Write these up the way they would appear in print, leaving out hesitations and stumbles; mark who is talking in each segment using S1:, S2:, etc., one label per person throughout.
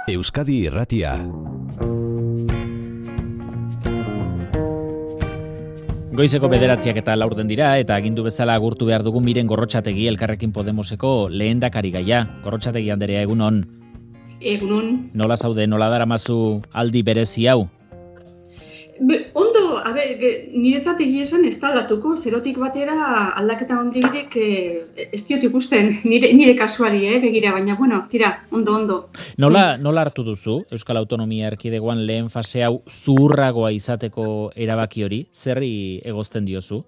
S1: Euskadi Irratia.
S2: Goizeko 9:04 dira eta agindu bezala agurtu behar dugu Miren Gorrotxategi Elkarrekin Podemoseko lehendakari gaia. Gorrotxategi anderea, egunon.
S3: Egunon.
S2: Nola zaude, nola daramazu aldi berezi hau?
S3: Ondo, niretzat egia esan ez aldatuko, zerotik batera aldaketa hondirik ez diot ikusten, nire kasuari, begira, baina, bueno, tira, ondo.
S2: Nola hartu duzu Euskal Autonomia Erkidegoan lehen fase hau zuhurragoa izateko erabaki hori? Zerri egozten diozu?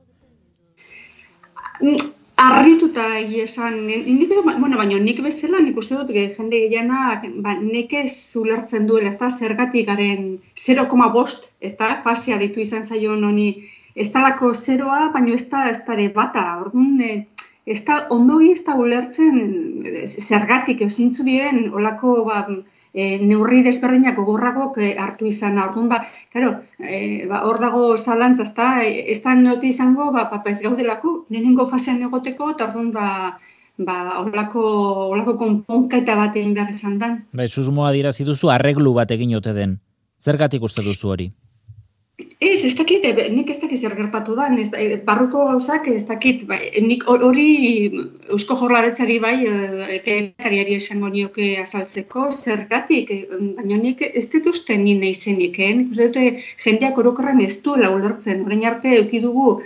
S3: Arrituta egia esan, baina nik bezala, nik uste dut jende gehianak nekez ulertzen duela, ez da, zergatik garen 0,5, ez da, fasea ditu izan zaion honi, ez talako 0a, baina ez da ere bata, orduan, ez da, ondoi ez da ulertzen zergatik, zintzu diren, olako, neurri desberdinak gogorragok hartu izan, orduan, hor dago zalantza, ez da note izango, ez gaudelako, lehenengo fasean egoteko, eta orduan, olako konponketa bat egin behar izan dan.
S2: Susmoa dirazi duzu, arreglu bat egin ote den. Zergatik uste duzu hori?
S3: Ez dakit, nik ez dakit zer gertatu da, barruko gauzak ez dakit, nik hori Eusko Jaurlaritzari lehendakariari esango nioke azaltzeko, zergatik, baina nik ez dut uste ni naizenik, nik uste dute jendeak orokorren ez duela ulertzen, orain arte eduki dugu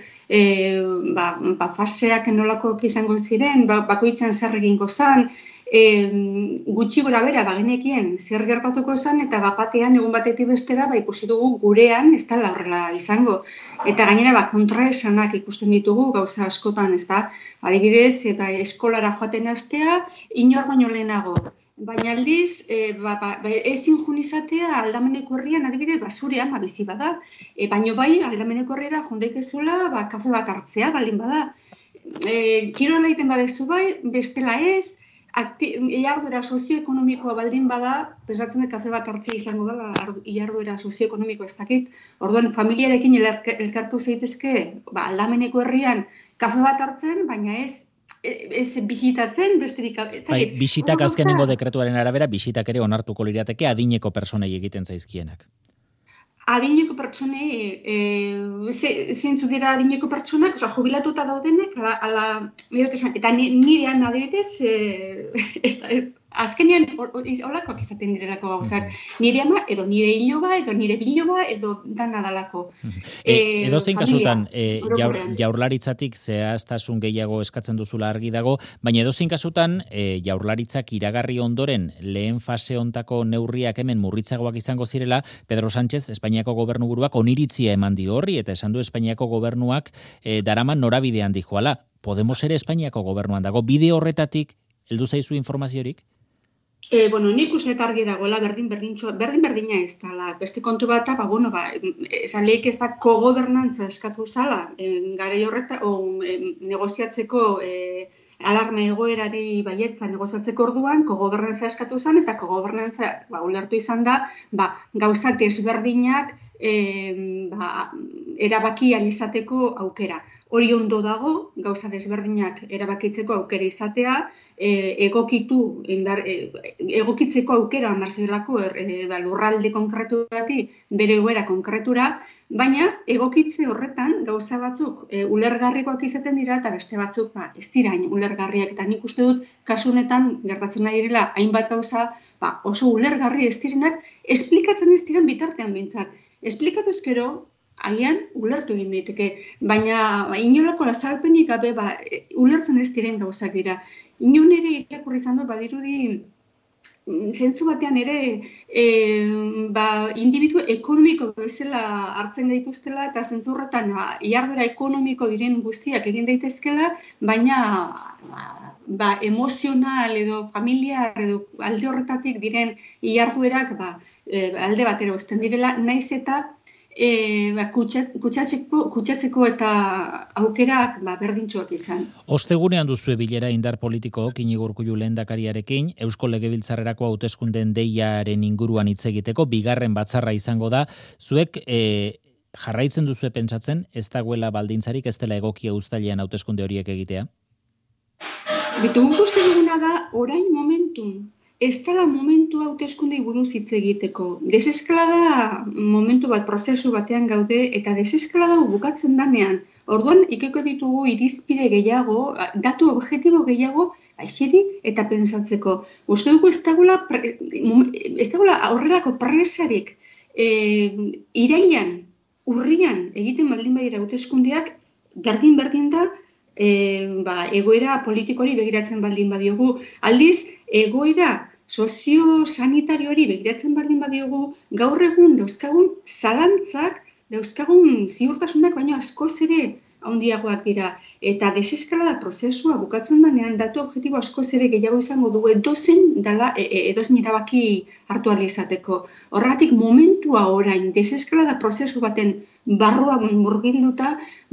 S3: faseak nolakoak izango ziren, bakoitzan zer egingo zan, gutxi gora bera bagenekien zer gertatuko zen eta batean egun batetik bestera ikusi dugu gurean ez da horrela izango. Eta gainera kontraesanak ikusten ditugu gauza askotan, ez da. Adibidez, eskolara joaten hastea inor baino lehenago. Baina aldiz, ezin jun izatea aldameneko herrian adibidez basurean bizi bada. Baina bai aldameneko herriera jundaikezula kafe bat hartzea balin bada. Kirola egiten badezu bai, bestela ez. Iharduera sozioekonomikoa baldin bada, pesatzen dut kafe bat hartzea izango dela, iharduera sozioekonomikoa ez dakit. Orduan, familiarekin elkartu zaitezke, aldameneko herrian kafe bat hartzen, baina ez bisitatzen, besterik...
S2: Bisitak azkenengo dekretuaren arabera, bisitak ere onartuko lirateke adineko personei egiten zaizkienak.
S3: Adineko pertsonei, zeintzu dira adineko pertsonak, jubilatuta daudenek, eta nirean adibidez, azkenean holakoak izaten direlako gauzak. Nire ama, edo nire iloba, edo nire biloba, edo dana dalako.
S2: Edozein kasutan, jaurlaritzatik zehaztasun gehiago eskatzen duzula argi dago, baina edozein kasutan, jaurlaritzak iragarri ondoren lehen fase hontako neurriak hemen murritzagoak izango zirela, Pedro Sánchez, Espainiako gobernuburuak oniritzia eman dio horri, eta esan du Espainiako gobernuak daraman norabidean dijoala. Podemos ere Espainiako gobernuan dago. Bide horretatik, heldu zaizu informaziorik?
S3: Nik uste argi dagoela berdina ez dala. Beste kontu bat, esan lehik ez da kogobernantza eskatu zala, garai horreta, negoziatzeko alarma egoerari baietza negoziatzeko orduan, kogobernantza eskatu zen, eta kogobernantza ulertu izan da, gauzak desberdinak erabaki alizateko aukera. Hori ondo dago, gauza desberdinak erabakitzeko aukera izatea, egokitzeko aukera marzelako lurralde konkretu bati bere egoera konkretura, baina egokitze horretan gauza batzuk ulergarrikoak izaten dira eta beste batzuk ez dira ulergarriak. Eta nik uste dut kasu honetan gertatzen nahi direla hainbat gauza oso ulergarri ez direnak, esplikatzen ez diren bitartean bintzat. Esplikatu ezkero, agian ulertu egin daiteke, baina inolako azalpenik gabe ulertzen ez diren gauzak dira. Inon ere irakurri izan dut badirudi zentzu batean ere individu ekonomiko bezala hartzen gaituztela eta zentzu horretan iharduera ekonomiko diren guztiak egin daitezkela, baina emozional edo familiar edo alde horretatik diren iharduerak alde batera uzten direla, naiz eta kutsatzeko eta aukerak berdintxoak izan.
S2: Ostegunean duzue bilera indar politikook Iñigo Urkullu lehendakariarekin, Eusko Legebiltzarrerako hauteskundeen deiaren inguruan hitz egiteko, bigarren batzarra izango da. Zuek jarraitzen duzue pentsatzen, ez dagoela baldintzarik, ez dela egokia uztailean hauteskunde horiek egitea?
S3: Guk uste duguna da, orain momentun, ez dela momentu hauteskundei buruz hitz egiteko. Deseskalada momentu bat, prozesu batean gaude, eta deseskalada bukatzen danean. Orduan, ikeko ditugu irizpide gehiago, datu objektibo gehiago, aixeri eta pensatzeko. Uste dugu ez dagoela horrelako presarik irailan, urrian, egiten baldin badira hauteskundeak, berdin da, egoera politikori begiratzen baldin badiogu. Aldiz, egoera sozio-sanitarioari begiratzen baldin badiogu, gaur egun dauzkagun zalantzak, dauzkagun ziurtasunak baino askoz ere handiagoak dira. Eta deseskalada prozesua bukatzen danean datu objektibo askoz ere gehiago izango dugu edozein erabaki hartu ahal izateko. Horregatik momentua orain deseskalada prozesu baten barruan murgilduta,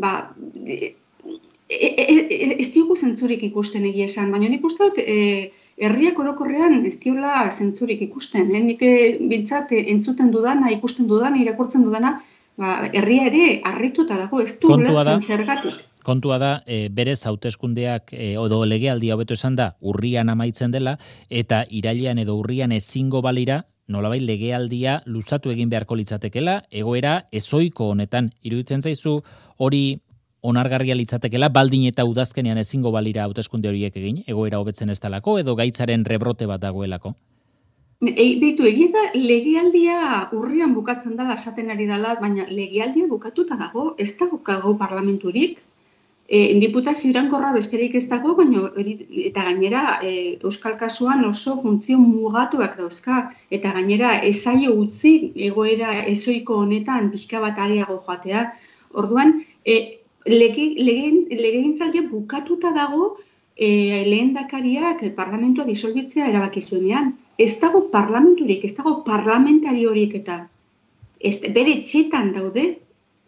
S3: ez diogu zentzurik ikusten egia esan, baina nik uste dut herriak orokorrean ez diola zentzurik ikusten. Nik bintzat entzuten dudana, ikusten dudana, irakurtzen dudana, herria ere harrituta dago, ez du ulertzen zergatik.
S2: Kontua da, berez hauteskundeak edo legealdia hobeto esan da, urrian amaitzen dela, eta irailean edo urrian ezingo balira, nolabait legealdia luzatu egin beharko litzatekela, egoera ezoiko honetan. Iruditzen zaizu hori onargarria litzatekela, baldin eta udazkenean ezingo balira hauteskunde horiek egin, egoera hobetzen ez dalako, edo gaitzaren rebrote bat dagoelako?
S3: Beitu, egia da, legealdia urrian bukatzen dela, esaten ari dela, baina legealdia bukatuta dago, ez dago parlamenturik, diputazio iraunkorra besterik ez dago, baina eta gainera euskal kasuan oso funtzio mugatuak dauzka, eta gainera ezaio utzi egoera ezoiko honetan pixka bat areago joatea. Orduan, legegintzaldia bukatuta dago lehendakariak parlamentua disolbitzea erabaki zuenean. Ez dago parlamenturik, ez dago parlamentari horiek eta bere etxetan daude,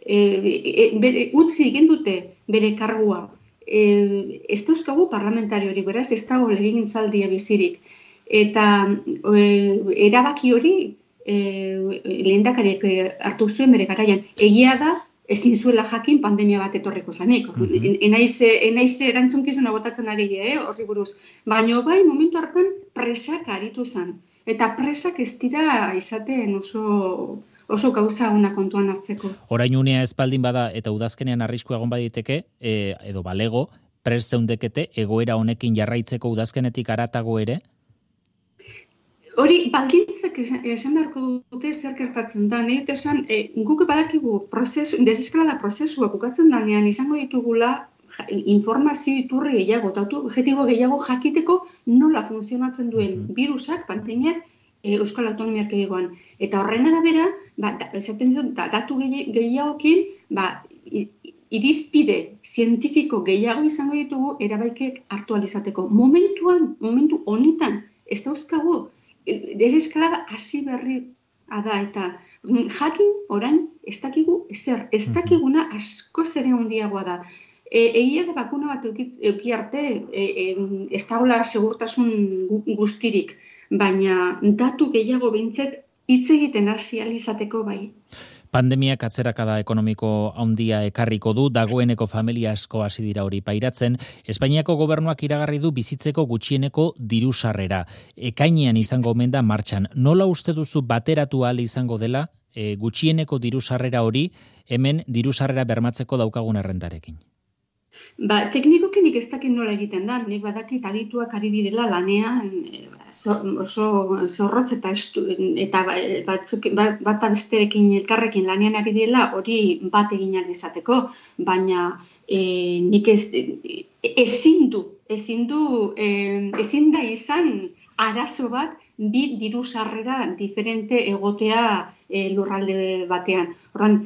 S3: utzi egin dute bere kargua. Ez dauzkagu parlamentari hori, beraz, ez dago legegintzaldia bizirik. Eta erabaki hori lehendakariak hartu zuen bere garaian. Egia da, ezin zuela jakin pandemia bat etorriko zanik. Enaiz erantzunkizuna botatzen ari horri buruz. Baina bai, momentu hartan presak aritu zen. Eta presak ez dira izaten oso gauza ona kontuan hartzeko.
S2: Orain unea ez baldin bada eta udazkenean arrisku egon baditeke, edo balego, pres zeundekete egoera honekin jarraitzeko udazkenetik haratago ere?
S3: Hori, baldintzak esan beharko dute zer gertatzen da. Nahi esan, guk badakigu deseskalada prozesua bukatzen danean izango ditugula informazio iturri gehiago, datu objektibo gehiago jakiteko nola funtzionatzen duen virusak, pandemiak, Euskal Autonomia Erkidegoan. Eta horren arabera, esaten dut, datu gehiagokin, irizpide zientifiko gehiago izango ditugu erabaikek hartu ahal izateko. Momentu honetan, ez dauzkagu, deseskalada hasi berri da, eta jakin orain ez dakigu ezer, ez dakiguna askoz ere handiagoa da. Egia da bakuna bat euki arte, ez dagoela segurtasun guztirik, baina datu gehiago behintzat hitz egiten hasi ahal izateko bai.
S2: Pandemiak atzerakada ekonomiko handia ekarriko du, dagoeneko familia asko hasi dira hori pairatzen. Espainiako gobernuak iragarri du bizitzeko gutxieneko diru-sarrera. Ekainean izango omen da martxan. Nola uste duzu bateratu ahal izango dela gutxieneko diru-sarrera hori hemen diru-sarrera bermatzeko daukagun errentarekin?
S3: Teknikoki nik ez dakit nola egiten da, nik badakit adituak ari direla lanean oso zorrotz eta bat besterekin elkarrekin lanean ari direla hori bat egin ahal izateko, baina nik ezin da izan arazo bat bi diru sarrera diferente egotea lurralde batean. Horren,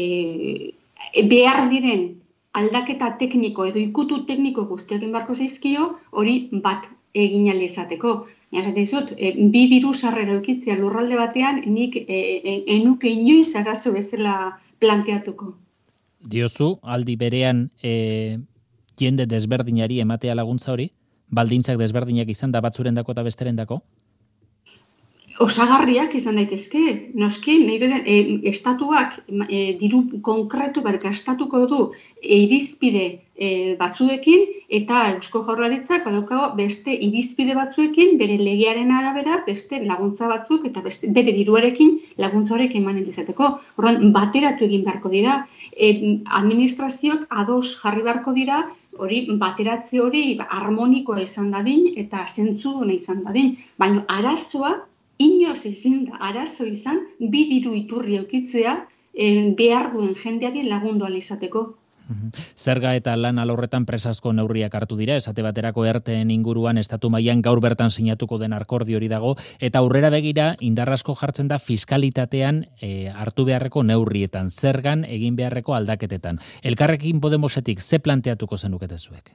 S3: behar diren aldaketa tekniko edo ikutu tekniko guztiak enbarko zaizkio, hori bat egin ahal izateko. Esaten dizut, bi diru sarrera edukitzea lurralde batean, nik enuke inoiz arazo bezala planteatuko.
S2: Diozu, aldi berean jende desberdinari ematea laguntza hori? Baldintzak desberdinak izan da batzurendako eta besterendako?
S3: osagarriak izan daitezke, noski, estatuak diru konkretu bat gastatuko du irizpide batzuekin, eta Eusko Jaurlaritzak badaukago beste irizpide batzuekin, bere legearen arabera, beste laguntza batzuk, eta bere diruarekin laguntza horrek eman izateko. Horren, bateratu egin beharko dira, administrazioak ados jarri beharko dira, hori bateratze hori harmonikoa izan dadin, eta zentzuduna izan dadin, baina arazoa, inoz ezin da arazo izan, bi diru iturri eukitzea behar duen jendeari lagundu ahal izateko.
S2: Zerga eta lan alorretan presazko neurriak hartu dira, esate baterako ERTEen inguruan estatu mailan gaur bertan sinatuko den akordio hori dago, eta aurrera begira indarrasko jartzen da fiskalitatean hartu beharreko neurrietan, zergan egin beharreko aldaketetan. Elkarrekin Podemosetik ze planteatuko zenukete zuek?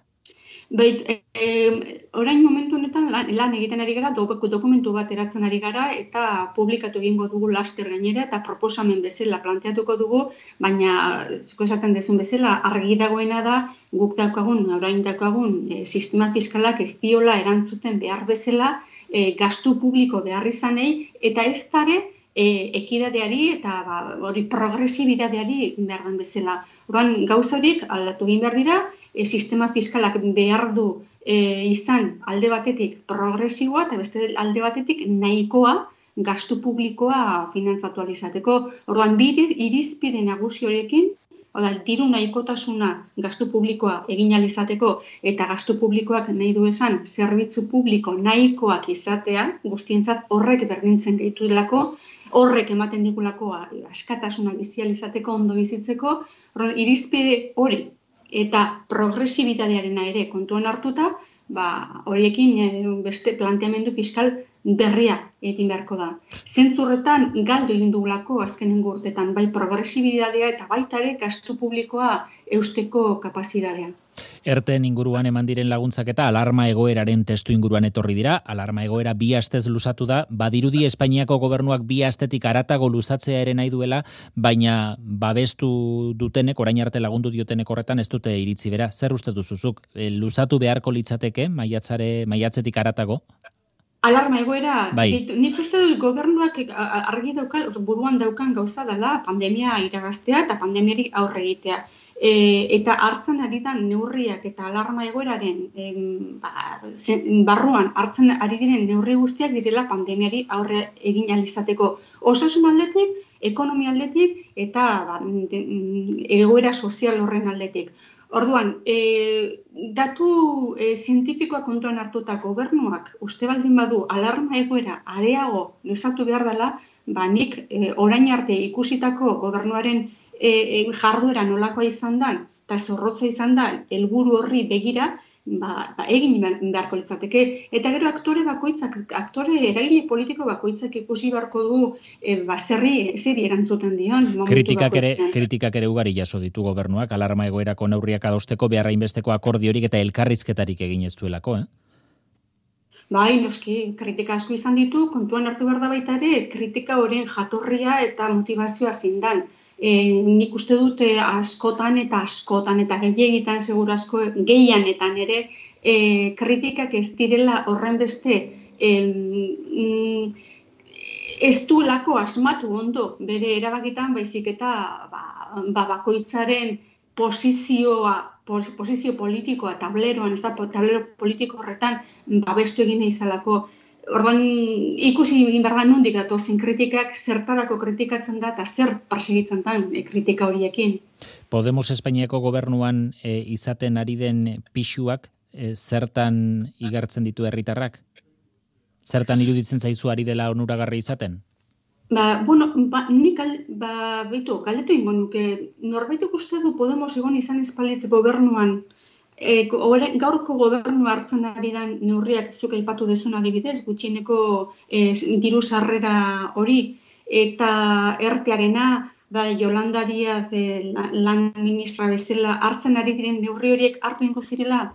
S3: Orain momentu honetan lan egiten ari gara, dokumentu bat eratzen ari gara, eta publikatu egingo dugu laster gainera, eta proposamen bezala planteatuko dugu, baina zuko esaten dezun bezala, argi dagoena da, guk orain daukagun, sistema fiskalak ez diola erantzuten behar bezala, gastu publiko behar izanei, eta ez dare, ekidadeari eta hori progresibidadeari behar den bezala. Oran, gauz horik aldatu egin behar dira, sistema fiskalak behar du izan alde batetik progresiboa eta beste alde batetik nahikoa gastu publikoa finantzatu izateko. Orduan, irizpide nagusi horiekin, diru nahikotasuna gastu publikoa egin izateko eta gastu publikoak nahi du esan zerbitzu publiko nahikoak izatea, guztientzat horrek berdintzen gehituelako, horrek ematen digulako askatasuna bizializateko, ondo bizitzeko, irizpide hori eta progresibitatearena ere kontuan hartuta, horiekin beste planteamendu fiskal berria egin beharko da. Zentzurretan galdu egin dugulako azkenengo urtetan, bai progresibitatea eta baita ere gastu publikoa eusteko kapazitatea.
S2: ERTEen inguruan eman diren laguntzak eta alarma egoeraren testu inguruan etorri dira. Alarma egoera 2 astez luzatu da, badirudi Espainiako gobernuak 2 astetik haratago luzatzea ere nahi duela, baina babestu dutenek, orain arte lagundu diotenek horretan ez dute iritzi bera. Zer uste duzuzuk? Luzatu beharko litzateke maiatzetik haratago?
S3: Alarma egoera,
S2: bai.
S3: Nik uste dut gobernuak argi daukan, buruan daukan gauza dela pandemia iragaztea eta pandemiari aurre egitea. Eta hartzen ari da neurriak eta alarma egoeraren barruan hartzen ari diren neurri guztiak direla pandemiari aurre egin ahal izateko. Osasun aldetik, ekonomia aldetik eta egoera sozial horren aldetik. Orduan, datu zientifikoa kontuan hartuta gobernuak uste baldin badu alarma egoera areago luzatu behar dela, nik orain arte ikusitako gobernuaren jarduera nolakoa izan da, eta zorrotza izan da, helburu horri begira, egin beharko litzateke. Eta gero eragile politiko bakoitzak ikusi beharko du zeri erantzuten dion.
S2: Kritikak ere ugari jaso ditu gobernuak, alarma egoerako neurriak adosteko beharrainbesteko akordiorik eta elkarrizketarik egin ez duelako,
S3: Bai, noski, kritika asko izan ditu, kontuan hartu behar da baita ere, kritika horien jatorria eta motivazioa zindan. Nik uste dute askotan eta gehiegitan seguru asko gehianetan ere kritikak ez direla horren beste ez duelako asmatu ondo bere erabakitan, baizik eta bakoitzaren posizio politikoa tableroan, ez da tablero politiko horretan babestu egin izalako. Orduan, ikusi egin behar nondik datozen kritikak, zertarako kritikatzen da eta zer persegitzen da kritika horiekin.
S2: Podemos Espainiako gobernuan izaten ari den pisuak zertan igartzen ditu herritarrak? Zertan iruditzen zaizu ari dela onuragarri izaten?
S3: Nik galdetu ingo nuke, norbaitek uste du Podemos egon izan espalitz gobernuan, gaurko gobernu hartzen ari da neurriak zuk aipatu dezun adibidez, gutxieneko diru sarrera hori, eta ERTEarena, Yolanda Díaz lan ministra bezala hartzen ari diren neurri horiek hartu ingo zirela,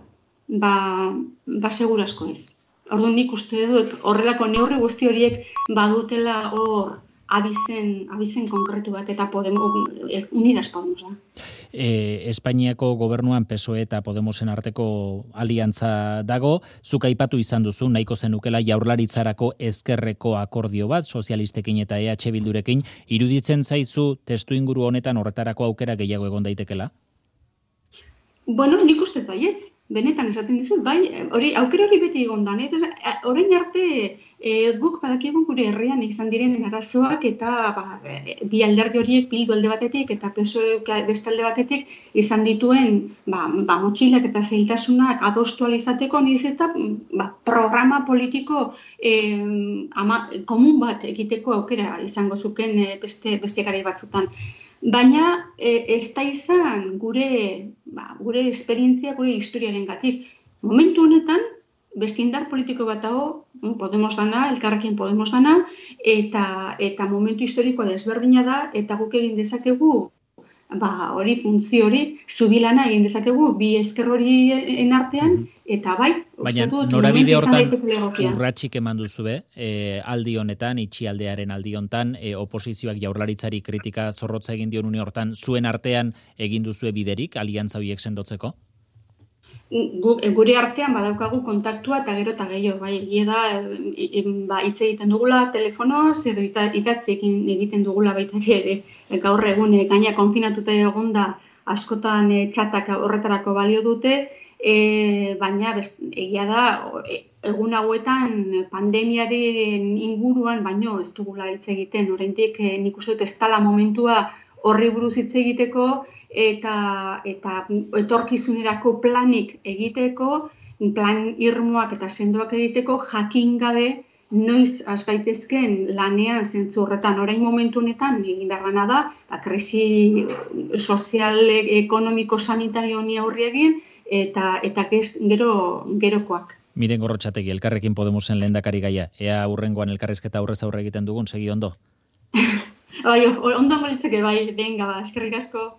S3: segurasko ez. Orduan nik uste dut horrelako neurri guzti horiek badutela hor abizen konkretu bat, eta Unidas Podemosa.
S2: Espainiako gobernuan PSOE eta Podemosen arteko aliantza dago, zuk aipatu izan duzu, nahiko zenukela Jaurlaritzarako ezkerreko akordio bat, sozialistekin eta EH Bildurekin, iruditzen zaizu testu inguru honetan horretarako aukera gehiago egon daitekela?
S3: Bueno, nik uste baietz. Benetan esaten dizut, bai, aukera hori beti egondan. Orain arte guk badakigu gure herrian izan diren arazoak eta bi alderdi horiek Bildu alde batetik eta PSOE beste alde batetik izan dituen motxilak eta zailtasunak adostu ahal izateko, niz eta programa politiko komun bat egiteko aukera izango zuken beste garai batzutan. Baina ez da izan gure esperientzia, gure historiarengatik. Momentu honetan, beste indar politiko bat dago, Podemos dana, Elkarrekin Podemos dana, eta momentu historikoa desberdina da, eta guk egin dezakegu, hori funtzio hori, zubilana egin dezakegu, bi ezker horien artean, eta bai,
S2: baina norabide hortan urratsik eman duzue, aldi honetan, itxialdearen aldi honetan, oposizioak Jaurlaritzari kritika zorrotza egin dion une hortan, zuen artean egin duzue biderik, aliantza horiek sendotzeko?
S3: Gure artean badaukagu kontaktua eta gero eta gehiago, bai, hitz egiten dugula telefonoz edo itatzeekin egiten dugula baita ere, gaur egun gaina konfinatuta egon da askotan txatak horretarako balio dute, baina egia da egun hauetan pandemiaren inguruan baino ez dugula hitz egiten, oraindik nik uste dut ez dela momentua horri buruz hitz egiteko, eta etorkizunerako planik egiteko, plan irmoak eta sendoak egiteko, jakin gabe noiz has gaitezken lanean zentzu horretan. Orain momentu honetan egin behar da, krisi sozial, ekonomiko, sanitario honi aurre egin, eta gerokoak.
S2: Miren Gorrotxategi, Elkarrekin Podemosen lehendakari gaia, ea hurrengoan elkarrizketa aurrez aurre egiten dugun, segi ondo?
S3: Ondo litzake, bai, venga, eskerrik asko.